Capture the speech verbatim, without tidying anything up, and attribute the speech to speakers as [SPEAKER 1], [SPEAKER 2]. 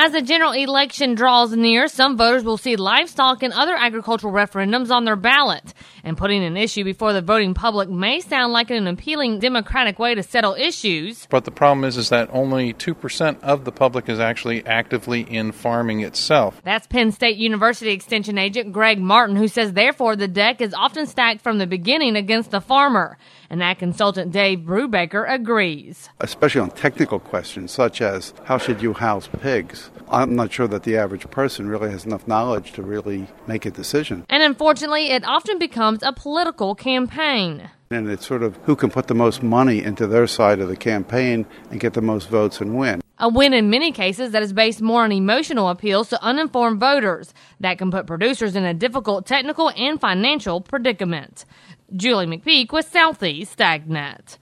[SPEAKER 1] As the general election draws near, some voters will see livestock and other agricultural referendums on their ballot. And putting an issue before the voting public may sound like an appealing democratic way to settle issues.
[SPEAKER 2] But the problem is, is that only two percent of the public is actually actively in farming itself.
[SPEAKER 1] That's Penn State University Extension agent Greg Martin, who says, therefore, the deck is often stacked from the beginning against the farmer. And ag consultant Dave Brubaker agrees.
[SPEAKER 3] Especially on technical questions such as how should you house pigs? I'm not sure that the average person really has enough knowledge to really make a decision.
[SPEAKER 1] And unfortunately, it often becomes a political campaign.
[SPEAKER 3] And it's sort of who can put the most money into their side of the campaign and get the most votes and win.
[SPEAKER 1] A win in many cases that is based more on emotional appeals to uninformed voters that can put producers in a difficult technical and financial predicament. Julie McPeak with Southeast AgNet.